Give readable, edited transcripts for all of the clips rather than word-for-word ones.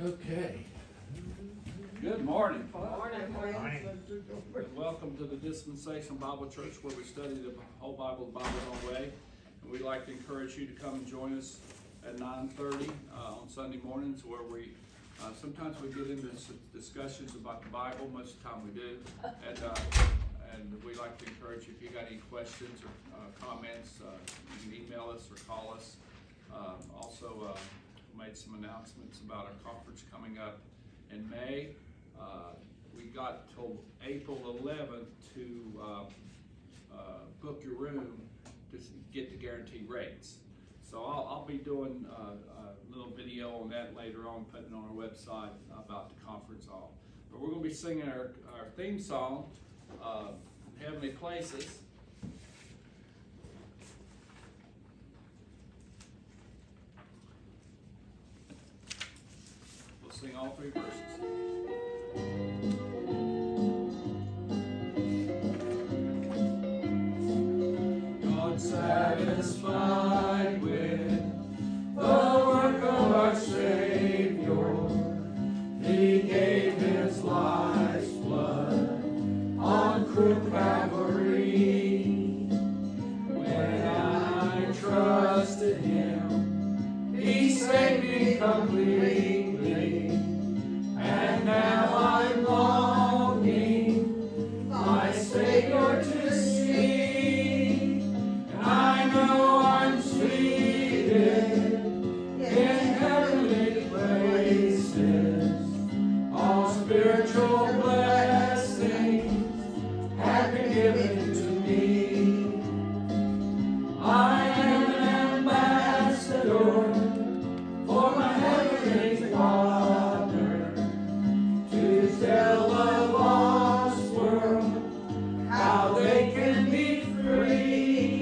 Okay. Good morning. Morning. And welcome to the Dispensational Bible Church, where we study the whole Bible, the Bible our way. And we'd like to encourage you to come and join us at 9:30 on Sunday mornings, where we sometimes we get into discussions about the Bible. Most of the time we do. And we like to encourage you, if you got any questions or comments, you can email us or call us. Also, made some announcements about our conference coming up in May. We got till April 11th to book your room to get the guaranteed rates. So I'll be doing a little video on that later on, putting it on our website about the conference hall. But we're going to be singing our theme song, Heavenly Places. We'll sing all three verses. Satisfied with the work of our Savior, He gave His life's blood on cruel Calvary. When I trusted Him, He saved me completely, and now I'm longing my Savior to see. I know I'm seated in heavenly places. All spiritual blessings have been given to me. I am an ambassador for my heavenly Father, to tell the lost world how they can be free.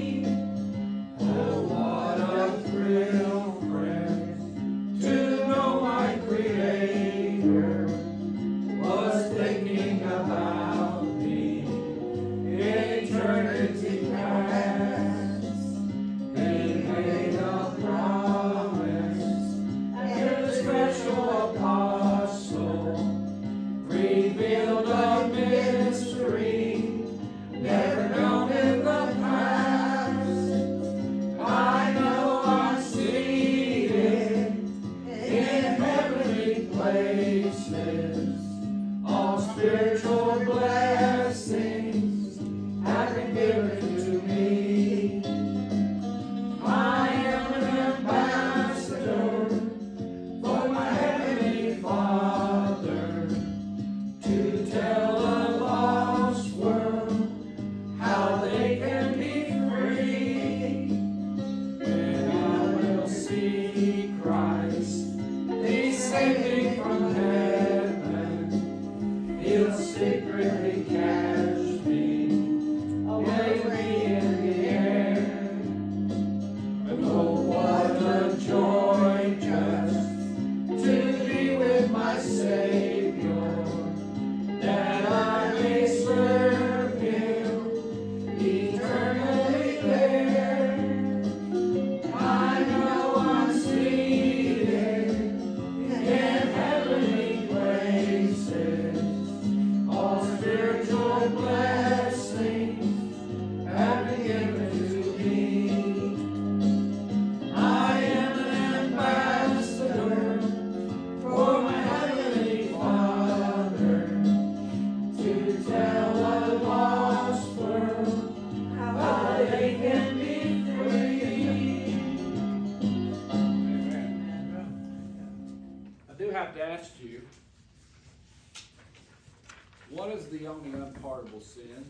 What is the only unpardonable sin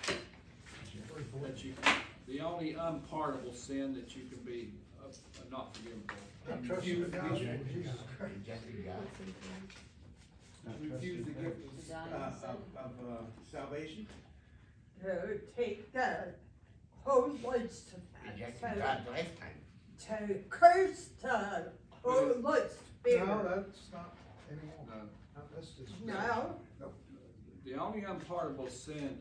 that the only unpardonable sin that you can be not forgiven for? Refuse the gift of salvation. To take the whole words to curse the Holy Spirit. No, that's not anymore. No. That's just. No. Nope. The only unpardonable sin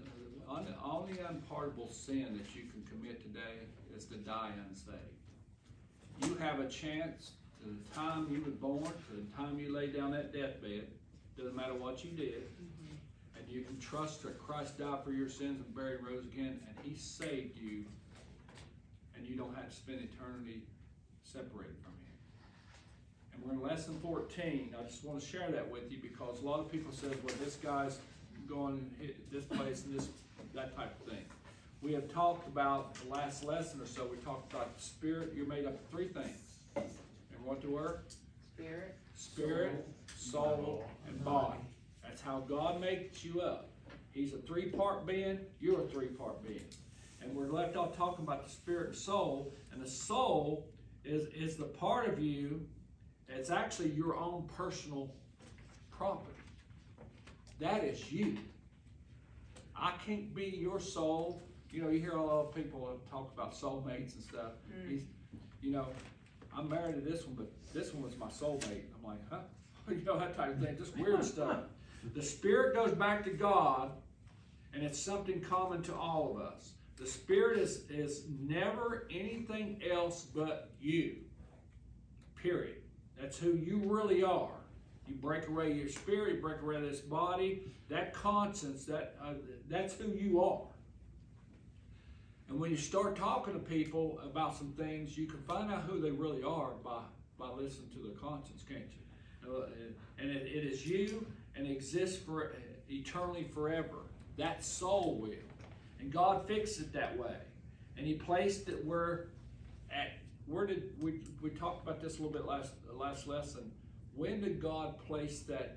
that you can commit today is to die unsaved. You have a chance to the time you were born, to the time you laid down that deathbed, doesn't matter what you did, and you can trust that Christ died for your sins and buried and rose again, and He saved you, and you don't have to spend eternity separated from Him. And we're in lesson 14. I just want to share that with you because a lot of people say, well, this guy's going this place and that type of thing. We have talked about the last lesson or so, we talked about the spirit. You're made up of three things. And what the word? Spirit, soul, and body. That's how God makes you up. He's a three-part being, you're a three-part being. And we're left off talking about the spirit and soul, and the soul is the part of you that's actually your own personal property. That is you. I can't be your soul. You know, you hear a lot of people talk about soulmates and stuff. You know, I'm married to this one, but this one was my soulmate. I'm like, huh? You know, that type of thing, just weird stuff. The spirit goes back to God, and it's something common to all of us. The spirit is never anything else but you. Period. That's who you really are. You break away your spirit, you break away this body, that conscience, that's who you are. And when you start talking to people about some things, you can find out who they really are by listening to their conscience, can't you? And it is you, and it exists for eternally forever. That soul will. And God fixed it that way. And He placed it where did we talked about this a little bit last lesson. When did God place that?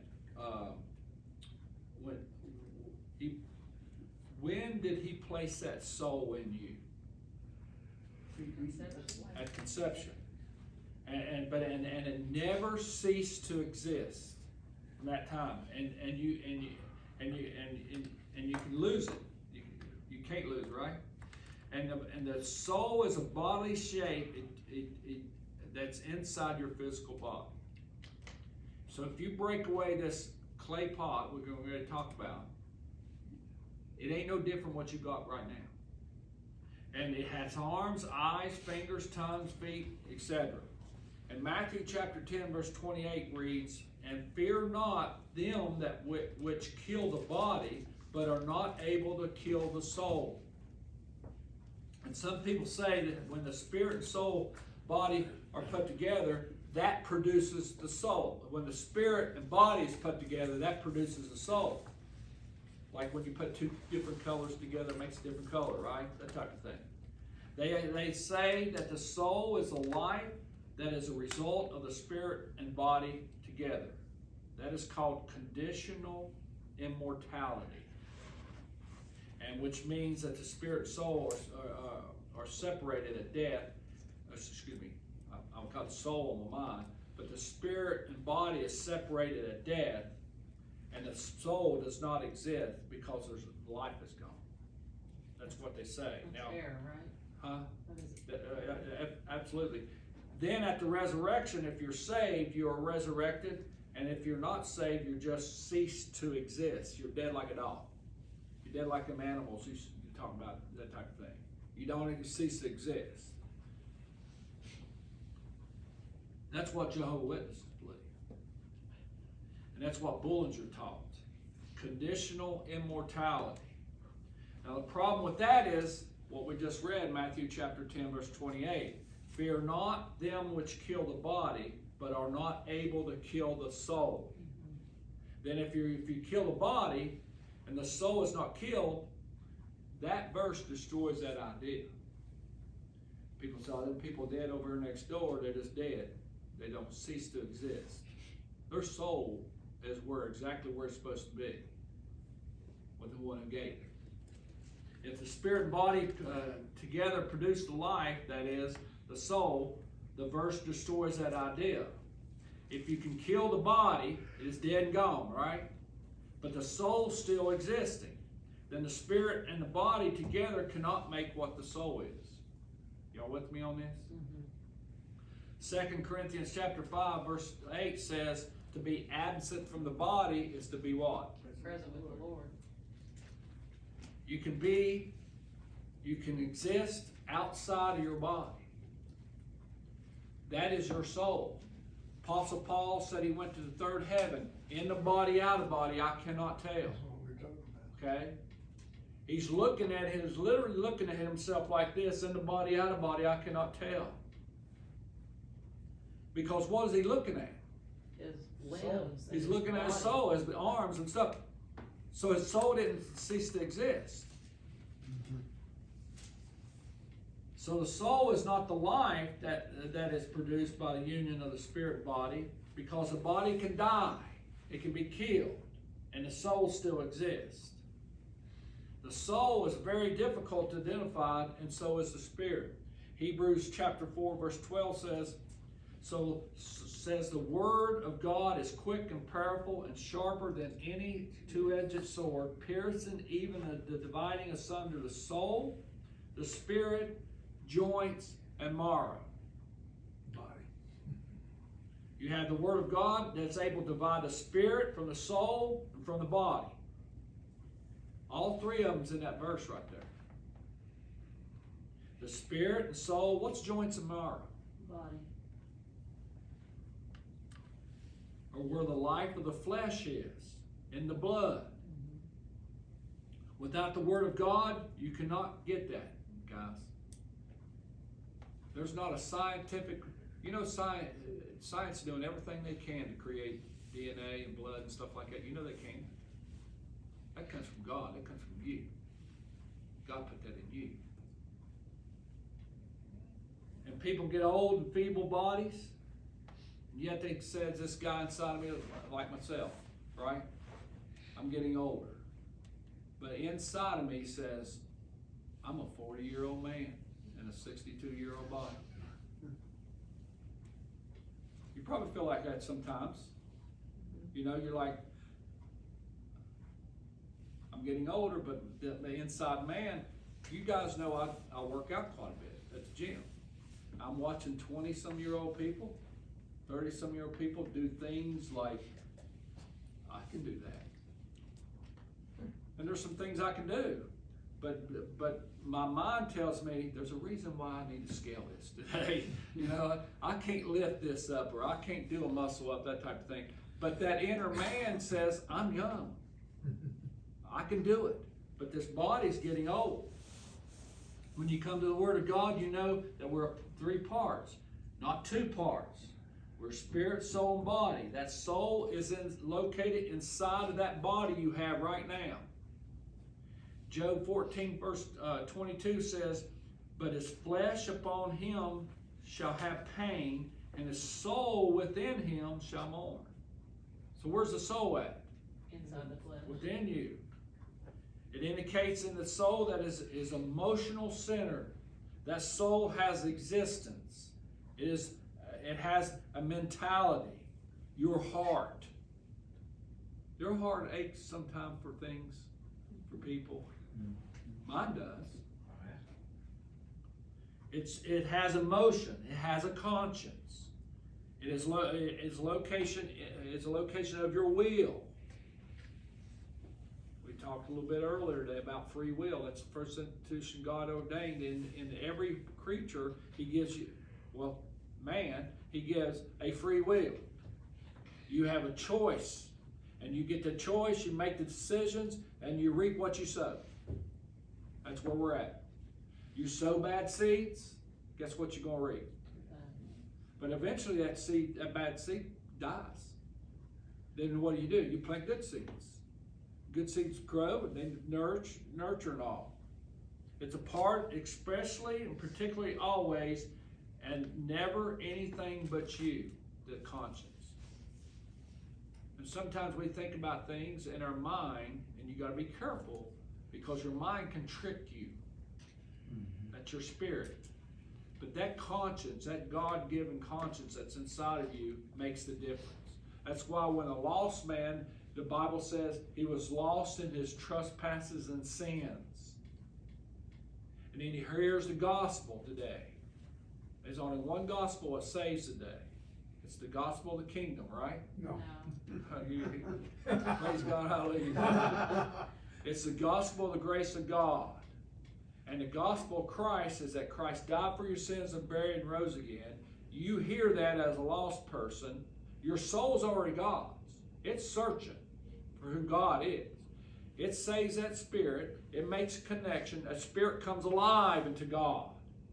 When did He place that soul in you? At conception, and it never ceased to exist from that time. And you can lose it. You can't lose it, right? And the soul is a bodily shape that's inside your physical body. So if you break away this clay pot we're going to talk about, it ain't no different what you got right now. And it has arms, eyes, fingers, tongues, feet, etc. And Matthew chapter 10 verse 28 reads, "And fear not them that which kill the body, but are not able to kill the soul." And some people say that when the spirit and soul body are put together, that produces the soul. When the spirit and body is put together, that produces the soul. Like when you put two different colors together, it makes a different color, right? That type of thing. They say that the soul is a life that is a result of the spirit and body together. That is called conditional immortality. And which means that the spirit and soul are separated at death. Excuse me, I'll call the soul on my mind. But the spirit and body is separated at death. And the soul does not exist because there's life is gone. That's what they say. That's fair, right? Huh? That is Absolutely. Then at the resurrection, if you're saved, you are resurrected. And if you're not saved, you just cease to exist. You're dead like a dog. You're dead like them animals you talk about, that type of thing. You don't cease to exist. That's what Jehovah's Witnesses believe. And that's what Bullinger taught. Conditional immortality. Now the problem with that is what we just read, Matthew chapter 10, verse 28. Fear not them which kill the body, but are not able to kill the soul. Then if you kill the body and the soul is not killed, that verse destroys that idea. People say, oh, them people dead over here next door, they're just dead. They don't cease to exist. Their soul is exactly where it's supposed to be, with the one who gave it. If the spirit and body together produce the life, that is, the soul, the verse destroys that idea. If you can kill the body, it is dead and gone, right? But the soul's still existing. Then the spirit and the body together cannot make what the soul is. Y'all with me on this? 2 Corinthians chapter 5, verse 8 says, to be absent from the body is to be what? present with the Lord. You can exist outside of your body. That is your soul. Apostle Paul said he went to the third heaven. In the body, out of the body, I cannot tell. That's what we're talking about. Okay? He's literally looking at himself like this, in the body, out of the body, I cannot tell. Because what is he looking at? His limbs. and He's his looking at his body. soul, his arms and stuff. So his soul didn't cease to exist. So the soul is not the life that is produced by the union of the spirit body, because the body can die, it can be killed, and the soul still exists. The soul is very difficult to identify, and so is the spirit. Hebrews chapter 4 verse 12 says the word of God is quick and powerful and sharper than any two-edged sword, piercing even the dividing asunder the soul, the spirit, joints, and marrow. Body. You have the word of God that's able to divide the spirit from the soul and from the body. All three of them's in that verse right there. The spirit and soul. What's joints and marrow? Body. Or where the life of the flesh is, in the blood. Without the word of God, you cannot get that, guys. There's not a scientific, science is doing everything they can to create DNA and blood and stuff like that. You know they can't. That comes from God. That comes from you. God put that in you. And people get old and feeble bodies, and yet they says this guy inside of me, like myself, right? I'm getting older. But inside of me says, I'm a 40-year-old man in a 62-year-old body. You probably feel like that sometimes. You're like, I'm getting older, but the inside man, you guys know I work out quite a bit at the gym. I'm watching 20-some-year-old people, 30-some-year-old people do things like, I can do that. And there's some things I can do. But my mind tells me there's a reason why I need to scale this today. I can't lift this up, or I can't do a muscle up, that type of thing. But that inner man says, I'm young. I can do it. But this body's getting old. When you come to the Word of God, you know that we're three parts, not two parts. We're spirit, soul, and body. That soul is located inside of that body you have right now. Job 14 verse 22 says, but his flesh upon him shall have pain, and his soul within him shall mourn. So where's the soul at? Inside the flesh. Within you. It indicates in the soul that is emotional centered. That soul has existence. It has a mentality. Your heart. Your heart aches sometimes for things, for people. Mine does. It has emotion. It has a conscience. It's a location of your will. We talked a little bit earlier today about free will. That's the first institution God ordained. In every creature, He gives you, man, He gives a free will. You have a choice, and you get the choice. You make the decisions, and you reap what you sow. That's where we're at. You sow bad seeds, guess what you're going to reap? But eventually that bad seed dies. Then what do? You plant good seeds. Good seeds grow and they nurture and all. It's a part, especially and particularly always, and never anything but you, the conscience. And sometimes we think about things in our mind, and you got to be careful, because your mind can trick you. That's your spirit. But that conscience, that God-given conscience that's inside of you, makes the difference. That's why when a lost man, the Bible says he was lost in his trespasses and sins. And then he hears the gospel today. There's only one gospel that saves today. It's the gospel of the kingdom, right? No. Praise God, hallelujah. It's the gospel of the grace of God. And the gospel of Christ is that Christ died for your sins and buried and rose again. You hear that as a lost person, your soul's already God's. It's searching for who God is. It saves that spirit. It makes a connection. That spirit comes alive into God.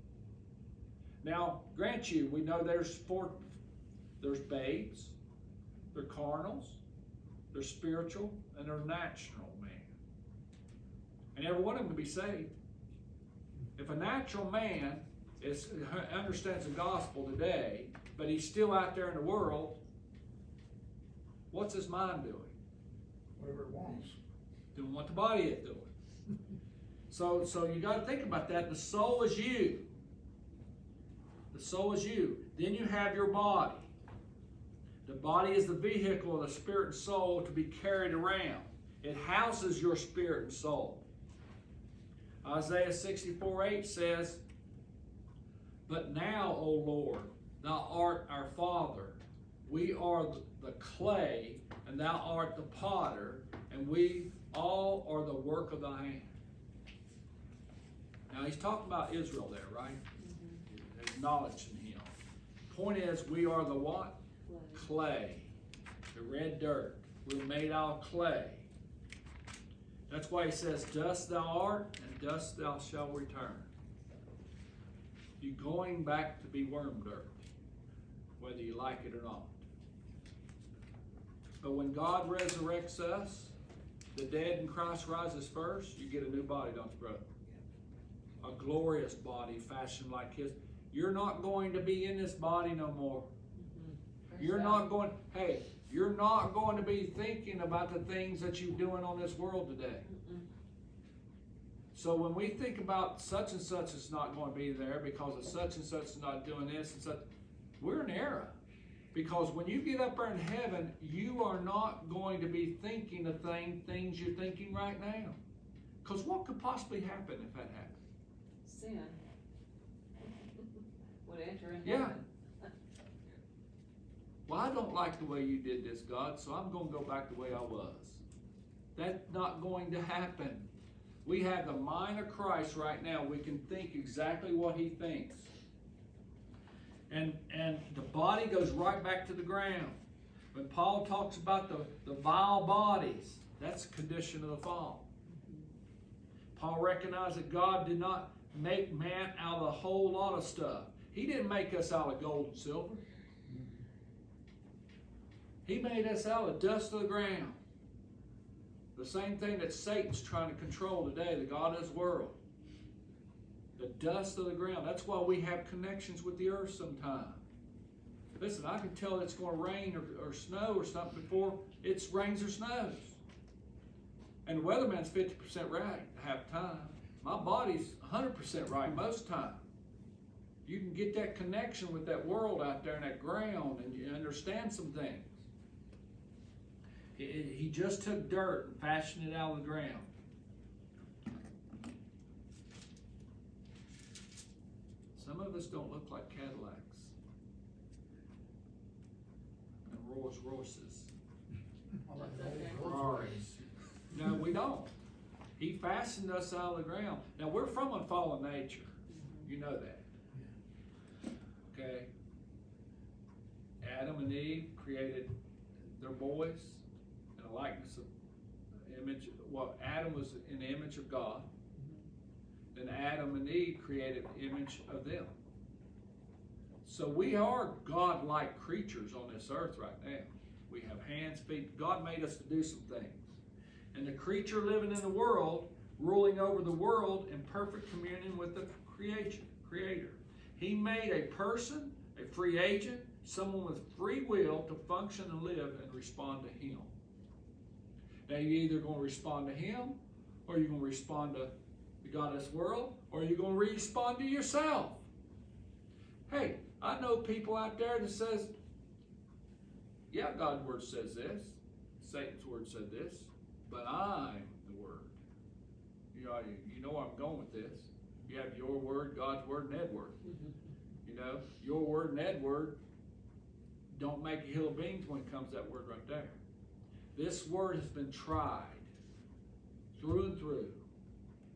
Now, grant you, we know there's babes, they're carnals, they're spiritual, and they're natural man. And every one of them can be saved. If a natural man understands the gospel today, but he's still out there in the world, what's his mind doing? Whatever it wants. Doing what the body is doing. So you got to think about that. The soul is you. The soul is you. Then you have your body. The body is the vehicle of the spirit and soul to be carried around. It houses your spirit and soul. Isaiah 64:8 says, "But now, O Lord, thou art our Father. We are the clay, and thou art the potter, and we all are the work of thy hand." Now he's talking about Israel there, right? Acknowledging him. Point is, we are the what? Clay. The red dirt. We're made out of clay. That's why he says, "Dust thou art, and dust thou shalt return." You're going back to be worm dirt, whether you like it or not. But when God resurrects us, the dead in Christ rises first, you get a new body, don't you, brother? A glorious body fashioned like his. You're not going to be in this body no more. You're not going, you're not going to be thinking about the things that you're doing on this world today. So when we think about such and such is not going to be there because of such and such is not doing this and such, we're in error. Because when you get up there in heaven, you are not going to be thinking the things you're thinking right now. Because what could possibly happen if that happened? Sin would enter in Yeah. heaven. Well, I don't like the way you did this, God, so I'm going to go back the way I was. That's not going to happen. We have the mind of Christ right now. We can think exactly what he thinks. And the body goes right back to the ground. When Paul talks about the vile bodies, that's the condition of the fall. Paul recognized that God did not make man out of a whole lot of stuff. He didn't make us out of gold and silver. He made us out of dust of the ground. The same thing that Satan's trying to control today, the God of this world. The dust of the ground. That's why we have connections with the earth sometimes. Listen, I can tell it's going to rain or snow or something before it rains or snows. And the weatherman's 50% right half the time. My body's 100% right most time. You can get that connection with that world out there and that ground, and you understand some things. He just took dirt and fashioned it out of the ground. Some of us don't look like Cadillacs and Rolls Royces, Ferraris. No, we don't. He fashioned us out of the ground. Now, we're from a fallen nature. You know that. Okay? Adam and Eve created their boys in a likeness of image. Well, Adam was in the image of God. Then Adam and Eve created the image of them. So we are God-like creatures on this earth right now. We have hands, feet. God made us to do some things. And the creature living in the world, ruling over the world in perfect communion with the Creator. He made a person, a free agent, someone with free will to function and live and respond to Him. Now you're either going to respond to Him, or you're going to respond to the God of this world, or you're going to respond to yourself. Hey, I know people out there that says, yeah, God's word says this, Satan's word said this, but I'm the word. You know where I'm going with this. You have your word, God's word, and Ed's word. You know, your word and Ed's word don't make a hill of beans when it comes to that word right there. This word has been tried through and through.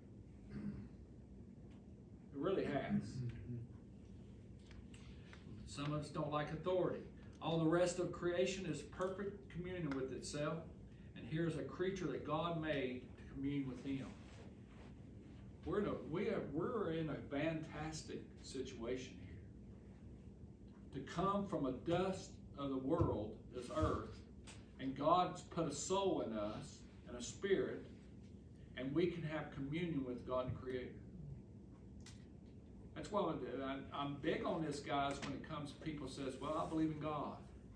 It really has. Some of us don't like authority. All the rest of creation is perfect communion with itself. And here's a creature that God made to commune with Him. We're in a fantastic situation here. To come from a dust of the world, this earth, and God's put a soul in us and a spirit, and we can have communion with God the Creator. That's why I'm big on this, guys, when it comes to people says, well, I believe in God.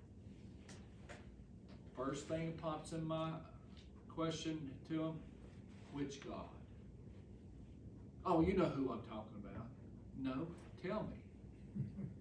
First thing that pops in my question to them, which God? Oh, you know who I'm talking about. No, tell me.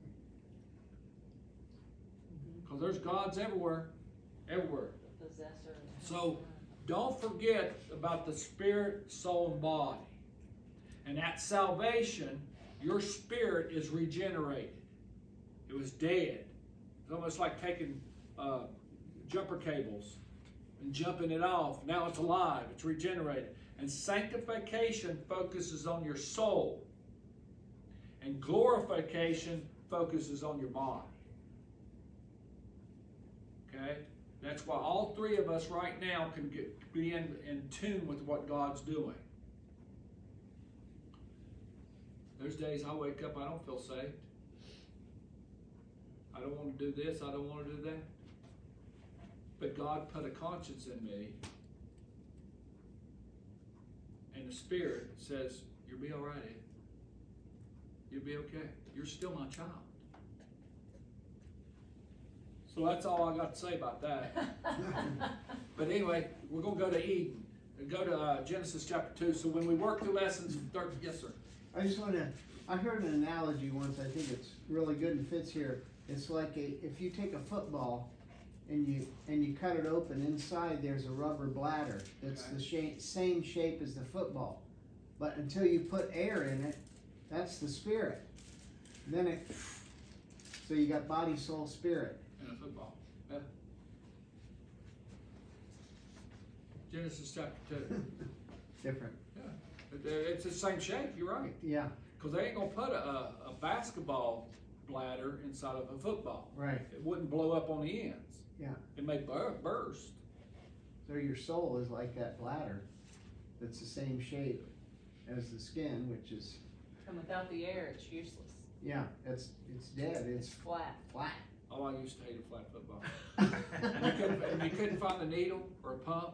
Because there's gods everywhere. Everywhere. The possessor. So don't forget about the spirit, soul, and body. And at salvation, your spirit is regenerated. It was dead. It's almost like taking jumper cables and jumping it off. Now it's alive. It's regenerated. And sanctification focuses on your soul. And glorification focuses on your body. Okay? That's why all three of us right now can be in tune with what God's doing. There's days I wake up, I don't feel saved. I don't want to do this, I don't want to do that. But God put a conscience in me. And the Spirit says, you'll be all right, Ed. You'll be okay. You're still my child. So that's all I got to say about that. But anyway, we're going to go to Eden. Go to Genesis chapter 2. So when we work through lessons, yes, sir. I just want to, I heard an analogy once, I think it's really good and fits here. It's like if you take a football and you cut it open, inside there's a rubber bladder that's the same shape as the football. But until you put air in it, that's the spirit. Then so you got body, soul, spirit. In a football. Yeah. Genesis chapter 2. Different. Yeah. It's the same shape, you're right. Yeah. Because they ain't going to put a basketball bladder inside of a football. Right. It wouldn't blow up on the ends. Yeah. It may burst. So your soul is like that bladder that's the same shape as the skin, which is, And without the air, it's useless. yeah, it's dead. It's Flat. flat. Oh, I used to hate a flat football. And you couldn't find a needle or a pump.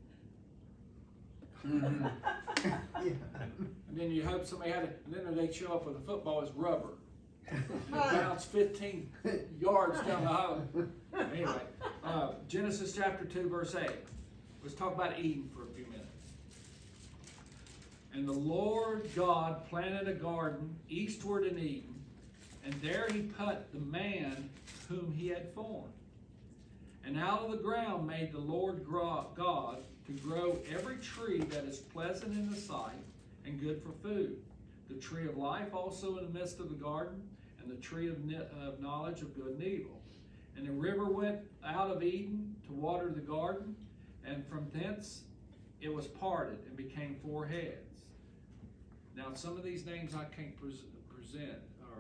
Mhm. Yeah. And then you hope somebody had it, and then they'd show up with a football as rubber. And it bounced 15 yards down the hole. Anyway, Genesis chapter 2, verse 8. Let's talk about Eden for a few minutes. And the Lord God planted a garden eastward in Eden, and there He put the man whom He had formed. And out of the ground made the Lord God to grow every tree that is pleasant in the sight and good for food, the tree of life also in the midst of the garden, and the tree of knowledge of good and evil. And the river went out of Eden to water the garden, and from thence it was parted and became 4 heads. Now some of these names I can't present or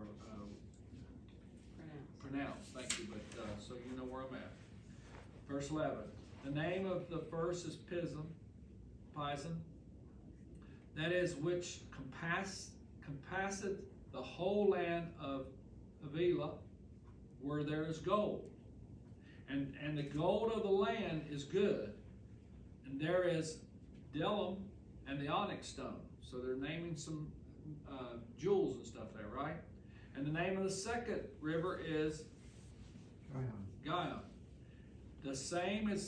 pronounce, thank you, but so you know where I'm at. Verse 11. The name of the first is Pison, that is, which compasseth the whole land of Havilah, where there is gold. And the gold of the land is good, and there is bdellium and the onyx stone. So they're naming some jewels and stuff there, right? And the name of the second river is Gihon. The same is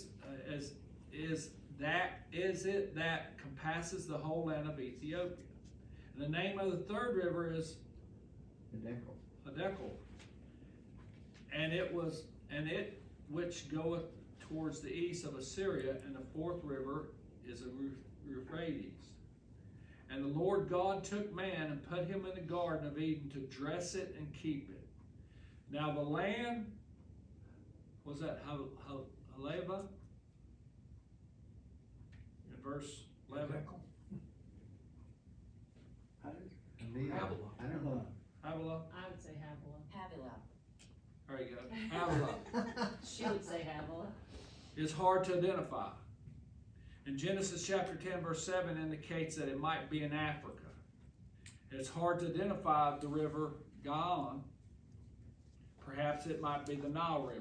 it that compasses the whole land of Ethiopia. And the name of the third river is Hiddekel. And it which goeth towards the east of Assyria, and the fourth river is a Euphrates. And the Lord God took man and put him in the garden of Eden to dress it and keep it. Now the land, was that Haleva? In verse 11. I don't know. Havilah. I would say Havilah. There you go. Havilah. She would say Havilah. Is hard to identify. In Genesis chapter 10 verse 7 indicates that it might be in Africa. It's hard to identify the river Gihon. Perhaps it might be the Nile River.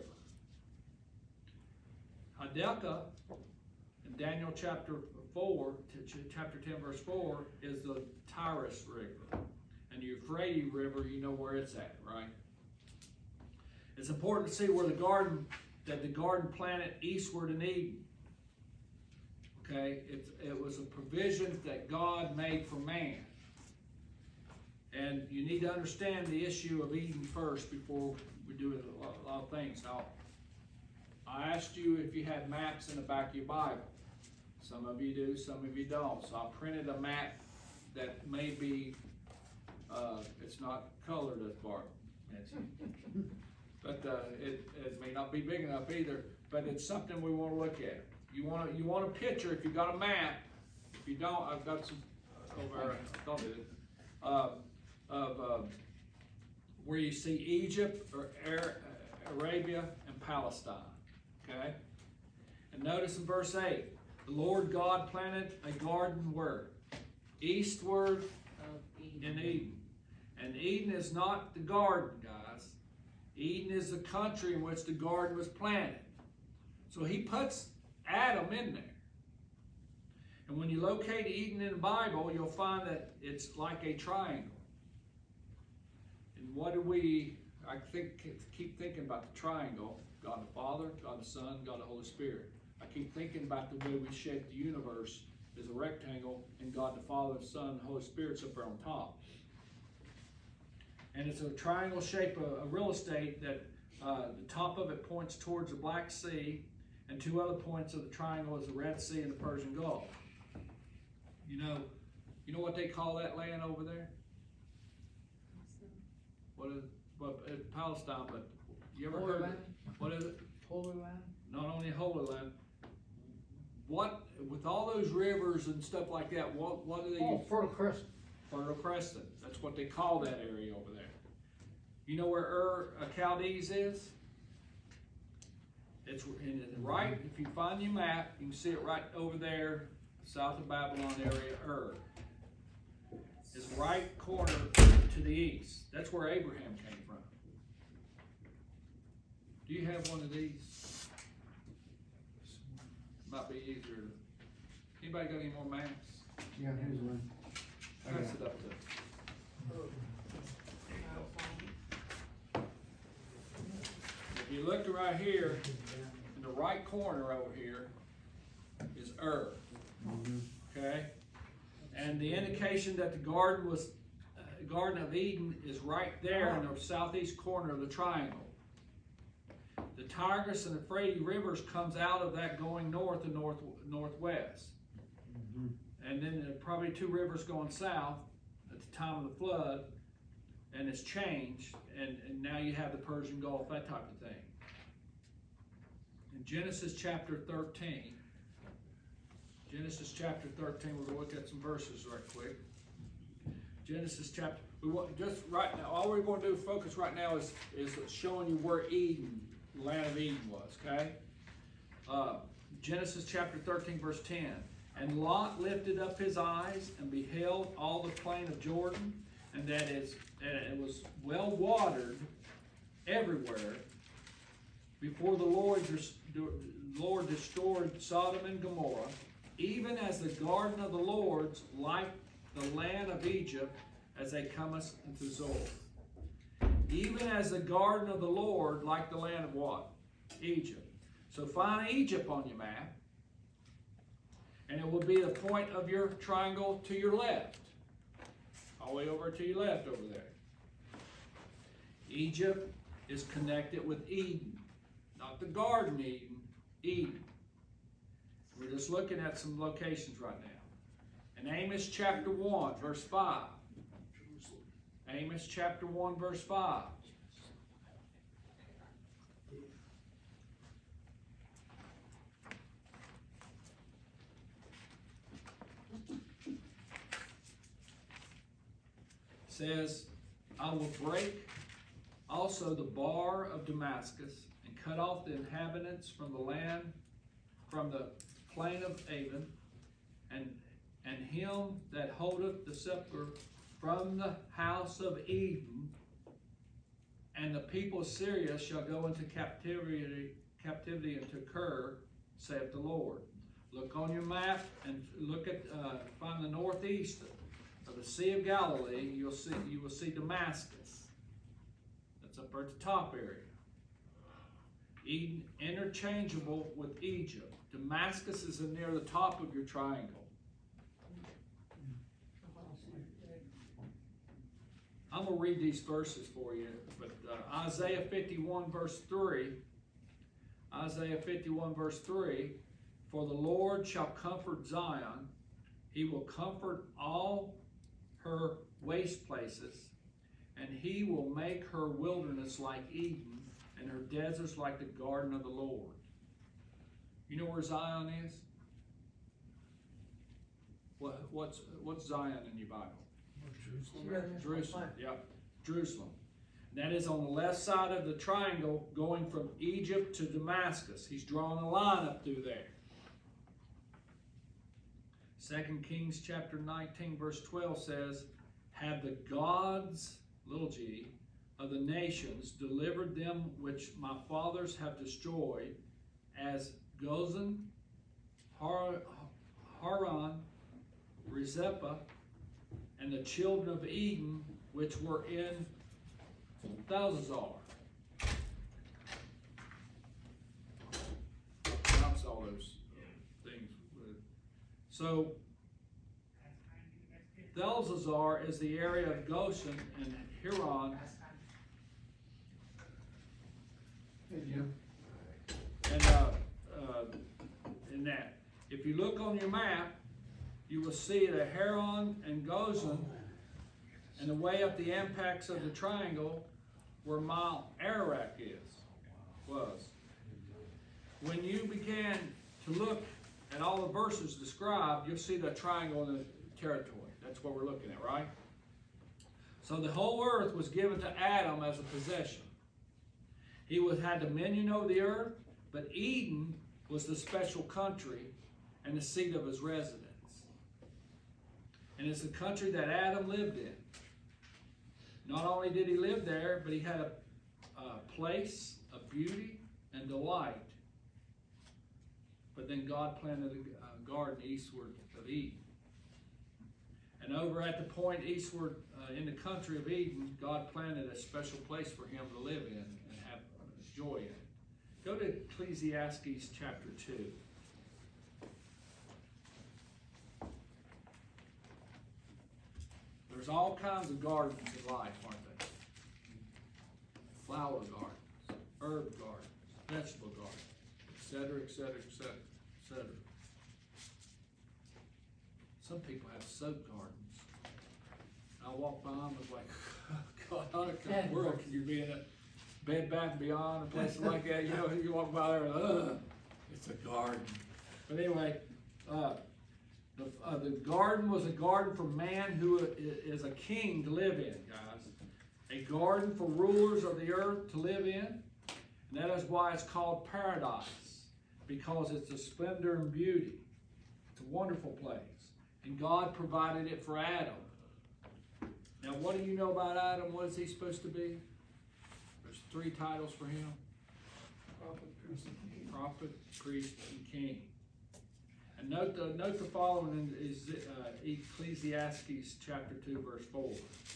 Hadelka in Daniel chapter 10 verse 4 is the Tigris River. And the Euphrates River, you know where it's at, right? It's important to see where the garden planted eastward in Eden. Okay, it was a provision that God made for man. And you need to understand the issue of Eden first before we do a lot of things. Now, I asked you if you had maps in the back of your Bible. Some of you do, some of you don't. So I printed a map that may be, it's not colored as Bart mentioned. But it may not be big enough either. But it's something we want to look at. You want a picture if you got a map. If you don't, I've got some over there. I thought it did. Of where you see Egypt or Arabia and Palestine. Okay? And notice in verse 8, the Lord God planted a garden where? Eastward in Eden. And Eden is not the garden, guys. Eden is the country in which the garden was planted. So he puts Adam in there. And when you locate Eden in the Bible, you'll find that it's like a triangle. And what do I keep thinking about the triangle. God the Father, God the Son, God the Holy Spirit. I keep thinking about the way we shape the universe as a rectangle, and God the Father, the Son, the Holy Spirit's up there on top. And it's a triangle shape of real estate that the top of it points towards the Black Sea, and two other points of the triangle is the Red Sea and the Persian Gulf. You know what they call that land over there? Palestine, but you ever heard of it? What is it? Holy Land? Not only Holy Land. What, with all those rivers and stuff like that, what do they use? Fertile Crescent. Fertile Crescent. That's what they call that area over there. You know where Ur Chaldees is? It's right, if you find your map, you can see it right over there, south of Babylon area, Ur. It's right corner to the east. That's where Abraham came from. Do you have one of these? Might be easier. Anybody got any more maps? Yeah, here's one. Pass it up to. If you look right here, in the right corner over here is Ur. Okay? And the indication that the garden was Garden of Eden is right there in the southeast corner of the triangle. The Tigris and the Euphrates rivers comes out of that going north and northwest. And then there are probably two rivers going south at the time of the flood, and it's changed, and now you have the Persian Gulf, that type of thing. In Genesis chapter 13, we're going to look at some verses right quick. Genesis chapter, just right now, all we're going to do, focus right now is showing you where Eden, the land of Eden was, okay? Genesis chapter 13, verse 10. And Lot lifted up his eyes and beheld all the plain of Jordan, and that it was well watered everywhere before the Lord destroyed Sodom and Gomorrah, even as the garden of the Lord's like the land of Egypt as they cometh into Zoar. Even as the garden of the Lord like the land of what? Egypt. So find Egypt on your map, and it will be the point of your triangle to your left. All the way over to your left over there. Egypt is connected with Eden. Not the Garden Eden, Eden. We're just looking at some locations right now. In Amos chapter 1, verse 5. Amos chapter 1, verse 5. Says, I also the bar of Damascus, and cut off the inhabitants from the land, from the plain of Avon, and him that holdeth the scepter from the house of Eden, and the people of Syria shall go into captivity into Kir, saith the Lord. Look on your map and look at find the northeast of the Sea of Galilee. You will see Damascus. That's up there at the top area. Eden interchangeable with Egypt. Damascus is near the top of your triangle. I'm going to read these verses for you, but Isaiah 51 verse 3, Isaiah 51 verse 3, for the Lord shall comfort Zion, he will comfort all her waste places, and he will make her wilderness like Eden, and her deserts like the garden of the Lord. You know where Zion is? What's Zion in your Bible? Jerusalem, yep, Jerusalem. That is on the left side of the triangle going from Egypt to Damascus. He's drawing a line up through there. 2 Kings chapter 19 verse 12 says, have the gods, little g, of the nations delivered them which my fathers have destroyed, as Gozan, Haran, Rezepah, and the children of Eden, which were in Thalzar. Pronounce all those things. So, Thalzar is the area of Goshen, and Haran. In that, if you look on your map, you will see that Haran and Goshen, and the way up the impacts of the triangle, where Mount Ararat was. When you began to look at all the verses described, you'll see the triangle in the territory. That's what we're looking at, right? So the whole earth was given to Adam as a possession. He had dominion over the earth, but Eden was the special country and the seat of his residence. And it's the country that Adam lived in. Not only did he live there, but he had a place of beauty and delight. But then God planted a garden eastward of Eden. And over at the point eastward in the country of Eden, God planted a special place for him to live in and have joy in. Go to Ecclesiastes chapter 2. There's all kinds of gardens in life, aren't there? Flower gardens, herb gardens, vegetable gardens, etc., etc., etc., etc. Some people have soap gardens. I walk by them and was like, God, how in the world can you be in a Bed Bath & Beyond or places like that? You know, you walk by there and, it's a garden. But anyway, the garden was a garden for man who is a king to live in, guys. A garden for rulers of the earth to live in. And that is why it's called paradise, because it's a splendor and beauty. It's a wonderful place. And God provided it for Adam. Now, what do you know about Adam? What is he supposed to be? There's 3 titles for him. Prophet, priest, and king. And note the following is Ecclesiastes chapter 2, verse 4.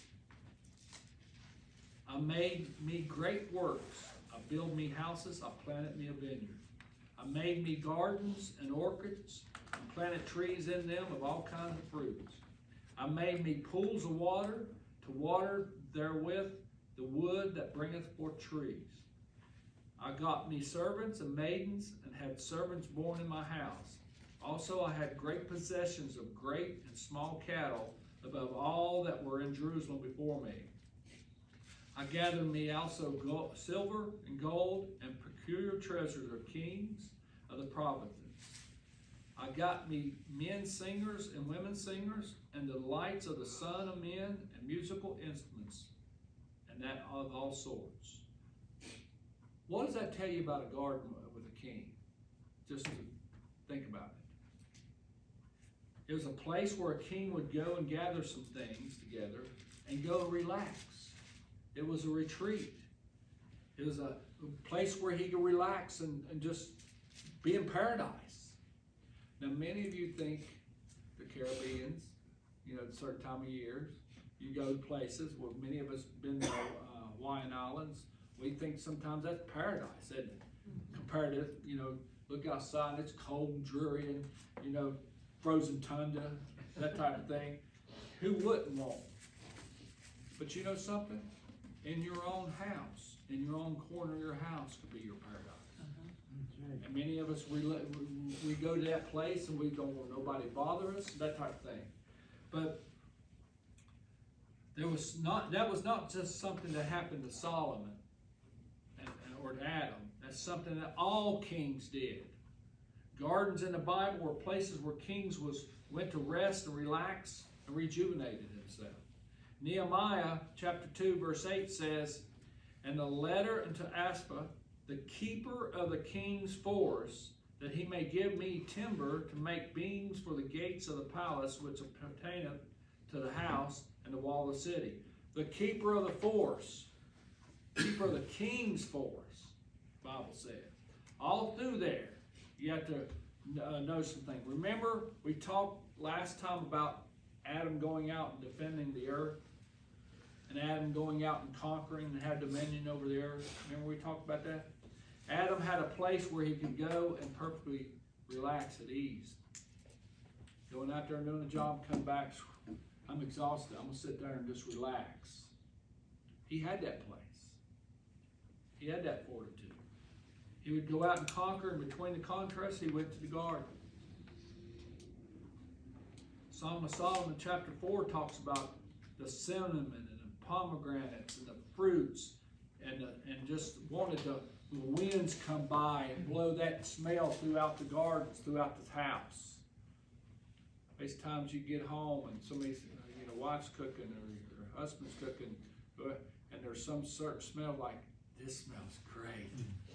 I made me great works. I built me houses. I planted me a vineyard. I made me gardens and orchards, and planted trees in them of all kinds of fruits. I made me pools of water to water therewith the wood that bringeth forth trees. I got me servants and maidens, and had servants born in my house. Also I had great possessions of great and small cattle, above all that were in Jerusalem before me. I gathered me also silver and gold, and peculiar treasures of kings of the provinces. I got me men singers and women singers, and the lights of the son of men, and musical instruments. And and that of all sorts. What does that tell you about a garden with a king? Just to think about it. It was a place where a king would go and gather some things together and go and relax. It was a retreat. It was a place where he could relax and just be in paradise. Now, many of you think the Caribbeans, at a certain time of years, you go to places where many of us been to Hawaiian Islands. We think sometimes that's paradise, isn't it? Compared to, look outside, it's cold and dreary and, frozen tundra, that type of thing. Who wouldn't want? But you know something? In your own house, in your own corner of your house could be your paradise. That's right. And many of us, we go to that place and we don't want nobody to bother us, that type of thing. But that was not just something that happened to Solomon or to Adam. That's something that all kings did. Gardens in the Bible were places where kings went to rest and relax and rejuvenated himself. Nehemiah chapter 2 verse 8 says, "And the letter unto Aspa, the keeper of the king's force, that he may give me timber to make beams for the gates of the palace, which pertaineth to the house and the wall of the city." The keeper of the force, keeper of the king's force, the Bible said. All through there, you have to know some things. Remember, we talked last time about Adam going out and defending the earth, and Adam going out and conquering and had dominion over the earth. Remember we talked about that? Adam had a place where he could go and perfectly relax at ease. Going out there and doing a job, come back, I'm exhausted. I'm going to sit there and just relax. He had that place. He had that fortitude. He would go out and conquer, and between the contrasts, he went to the garden. Song of Solomon chapter 4 talks about the cinnamon and the pomegranates and the fruits, and just wanted the winds come by and blow that smell throughout the gardens, throughout the house. There's times you get home and somebody's, wife's cooking or your husband's cooking, and there's some certain smell like, this smells great.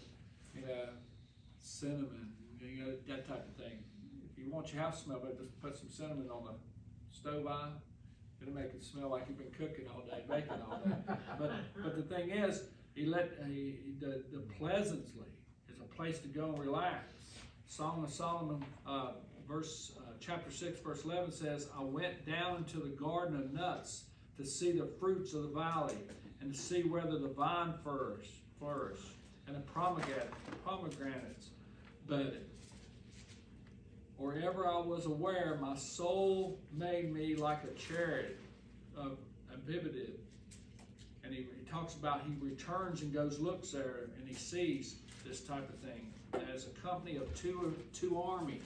Cinnamon, that type of thing. If you want your house to smell better, just put some cinnamon on the stove eye. It'll make it smell like you've been cooking all day, baking all day. But the thing is, the pleasantly is a place to go and relax. Song of Solomon, chapter 6, verse 11 says, "I went down into the garden of nuts to see the fruits of the valley, and to see whether the vine flourish, and the pomegranates budded. Or ever I was aware, my soul made me like a chariot of Abibadib." And he talks about he returns and goes, looks there, and he sees this type of thing as a company of two armies.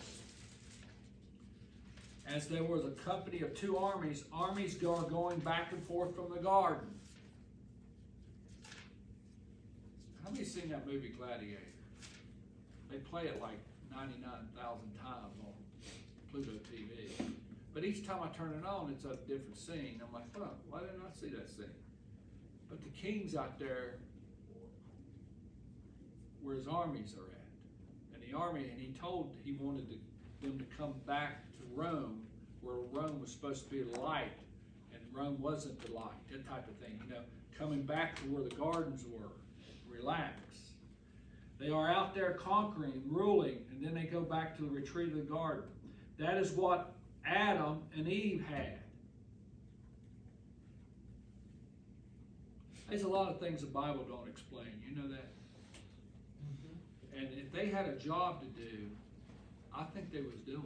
As there was a company of two armies are going back and forth from the garden. How many seen that movie Gladiator? They play it like 99,000 times on Pluto TV. But each time I turn it on, it's a different scene. I'm like, oh, why didn't I see that scene? But the king's out there where his armies are at. And the army, and he wanted them to come back to Rome, where Rome was supposed to be the light, and Rome wasn't the light, that type of thing. Coming back to where the gardens were. Relax. They are out there conquering, ruling, and then they go back to the retreat of the garden. That is what Adam and Eve had. There's a lot of things the Bible don't explain. You know that? And if they had a job to do, I think they was doing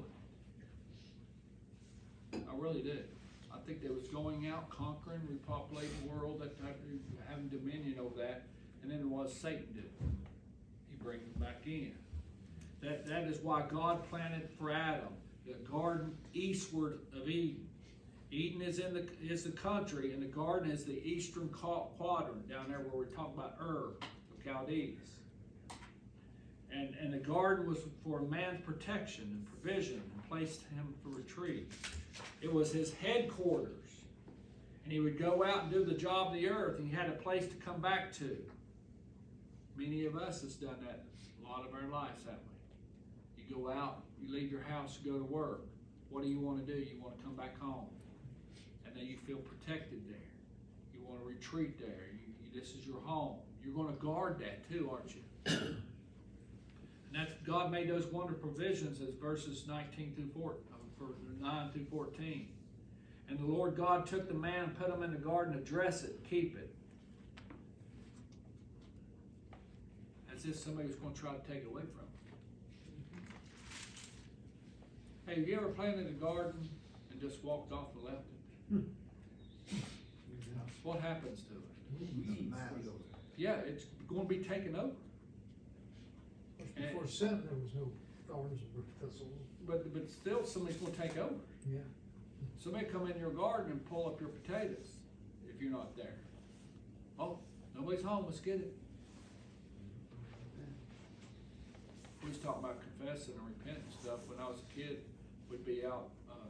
it. I really did. I think they was going out, conquering, repopulating the world, that type of, having dominion over that. And then there was Satan did. He brings them back in. That is why God planted for Adam the garden eastward of Eden. Eden is the country, and the garden is the eastern quadrant down there where we're talking about Ur, the Chaldees. And the garden was for man's protection and provision, and placed him for retreat. It was his headquarters. And he would go out and do the job of the earth, and he had a place to come back to. Many of us has done that a lot of our lives, haven't we? You go out, you leave your house, you go to work. What do you want to do? You want to come back home. And then you feel protected there. You want to retreat there. This is your home. You're going to guard that too, aren't you? And that's, God made those wonderful provisions as verses 19 through 4, 9 through 14. And the Lord God took the man and put him in the garden to dress it, keep it. As if somebody was going to try to take it away from him. Hey, have you ever planted a garden and just walked off and left it? What happens to it? Yeah, it's going to be taken over. Before seven, there was no thorns or thistles. But still, somebody's going to take over. Yeah. Somebody come in your garden and pull up your potatoes if you're not there. Oh, nobody's home. Let's get it. We was talking about confessing and repenting stuff. When I was a kid, we'd be out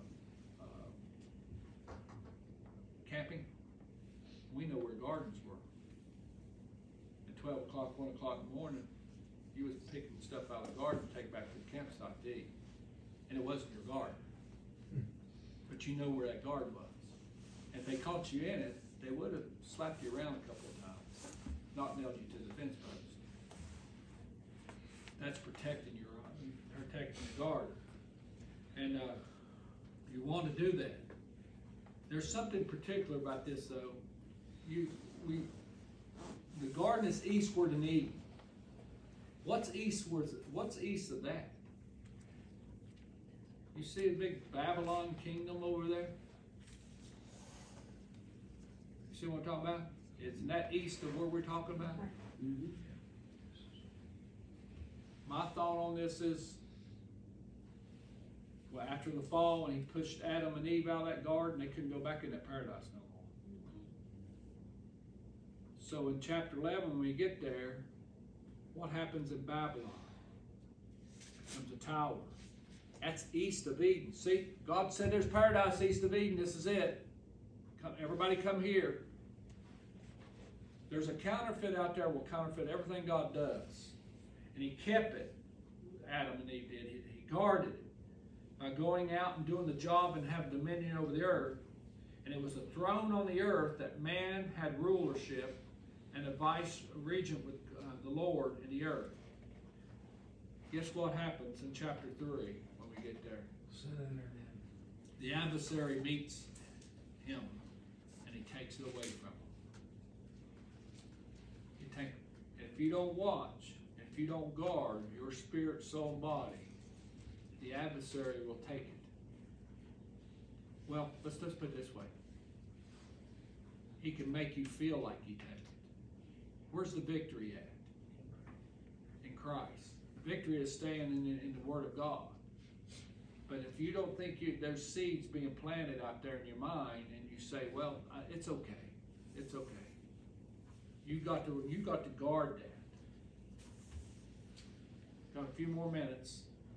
camping. We know where gardens were. At 12 o'clock, 1 o'clock in the morning, you was picking stuff out of the garden to take back to the campsite to eat. And it wasn't your garden. But you know where that garden was. And if they caught you in it, they would have slapped you around a couple of times, not nailed you to the fence post. That's protecting your garden. And you want to do that. There's something particular about this though. The garden is eastward in Eden. What's eastward? What's east of that? You see a big Babylon kingdom over there? You see what I'm talking about? Isn't that east of where we're talking about? Mm-hmm. My thought on this is, well, after the fall, when he pushed Adam and Eve out of that garden, they couldn't go back in that paradise no more. So in chapter 11, when we get there, what happens in Babylon? Comes a tower. That's east of Eden. See, God said there's paradise east of Eden. This is it. Everybody come here. There's a counterfeit out there will counterfeit everything God does. And he kept it. Adam and Eve did. He guarded it by going out and doing the job and having dominion over the earth. And it was a throne on the earth that man had rulership and a vice regent with the Lord in the earth. Guess what happens in chapter 3 when we get there? Sin entered in. The adversary meets him and he takes it away from him. If you don't watch, if you don't guard your spirit, soul, and body, the adversary will take it. Well, let's put it this way. He can make you feel like you take it. Where's the victory at? In Christ. The victory is staying in the Word of God. But if you don't think there's seeds being planted out there in your mind, and you say, "Well, it's okay, it's okay," you got to guard that. Got a few more minutes.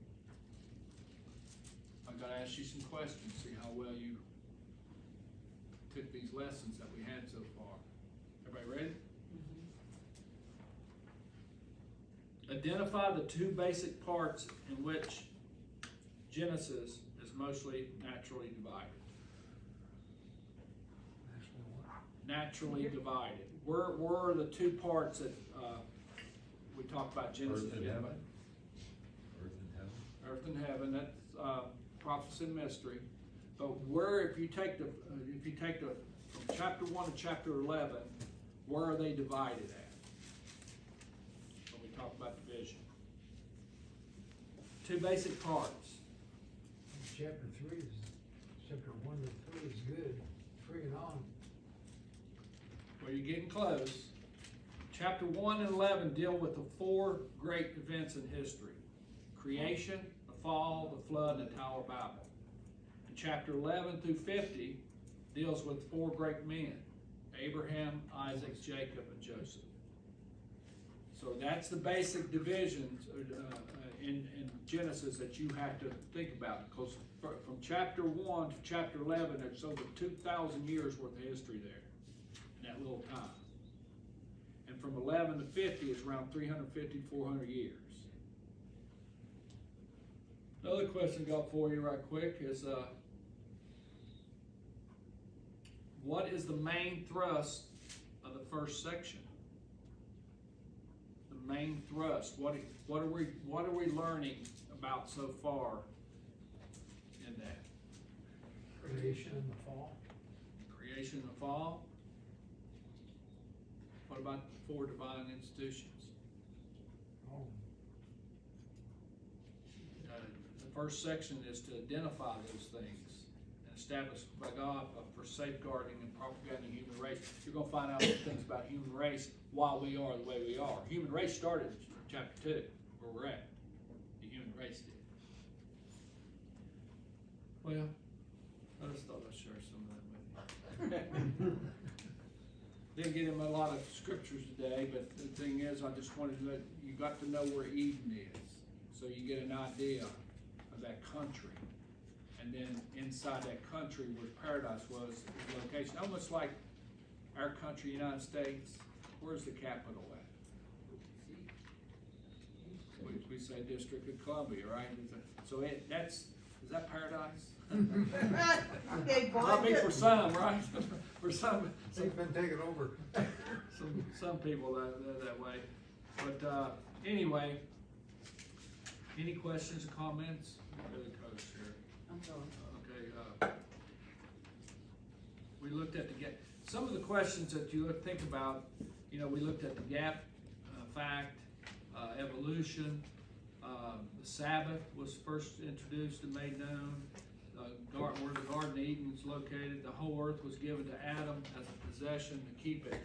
I've got to ask you some questions, see how well you took these lessons that we had so far. Everybody ready? Identify the two basic parts in which Genesis is mostly naturally divided. Naturally divided. Where are the two parts that we talked about Genesis? Earth and heaven. Earth and heaven. That's prophecy and mystery. But where, if you take the from chapter 1 to chapter 11, where are they divided at? When we talk about division. Two basic parts. Chapter 3 is, chapter 1 to 3 is good. 3 and on. Well, you're getting close. Chapter 1 and 11 deal with the four great events in history. Creation, the fall, the flood, and the Tower of Babel. And chapter 11 through 50 deals with four great men. Abraham, Isaac, Jacob, and Joseph. So that's the basic divisions in Genesis that you have to think about, because from chapter 1 to chapter 11, there's over 2,000 years worth of history there, in that little time. And from 11 to 50 is around 350 to 400 years. Another question I got for you right quick is, what is the main thrust of the first section? The main thrust. What are we learning about so far in that? Creation in the fall. Creation and the fall. What about the 4 divine institutions? Oh, The first section is to identify those things and establish by God for safeguarding and propagating the human race. You're going to find out some things about human race, why we are the way we are. Human race started in chapter 2, where we're at. The human race did. Well, I just thought I'd share some of that with you. Didn't get him a lot of scriptures today, but the thing is, I just wanted to let you got to know where Eden is, so you get an idea of that country. And then inside that country where paradise was, the location, almost like our country, United States. Where's the capital at? We say District of Columbia, right? So is that paradise? They I bought mean, for it. some, right? For some they've been taken over. some people that way. But anyway, any questions or comments? You're the coach here. I'm going. Okay. We looked at some of the questions that you think about. You know, we looked at the gap fact, evolution. The Sabbath was first introduced and made known. Where the Garden of Eden is located, the whole earth was given to Adam as a possession to keep it.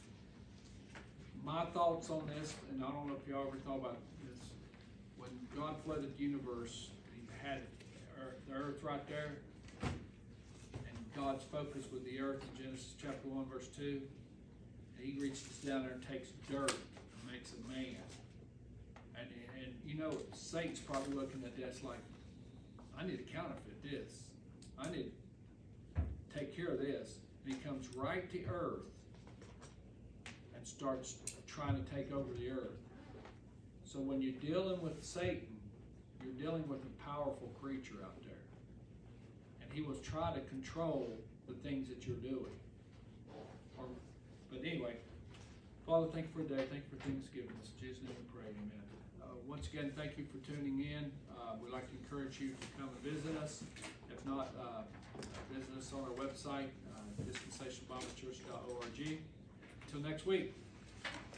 My thoughts on this, and I don't know if y'all ever thought about this, when God flooded the universe, He had the earth right there, and God's focus with the earth in Genesis chapter 1 verse 2, and He reaches down there and takes dirt and makes a man. And you know, Satan's probably looking at this like, I need to counterfeit this. I need to take care of this. And he comes right to earth and starts trying to take over the earth. So when you're dealing with Satan, you're dealing with a powerful creature out there. And he was trying to control the things that you're doing. But anyway, Father, thank you for the day. Thank you for Thanksgiving. In Jesus' name we pray, amen. Once again, thank you for tuning in. We'd like to encourage you to come and visit us. If not, visit us on our website, dispensationalbiblechurch.org. Until next week.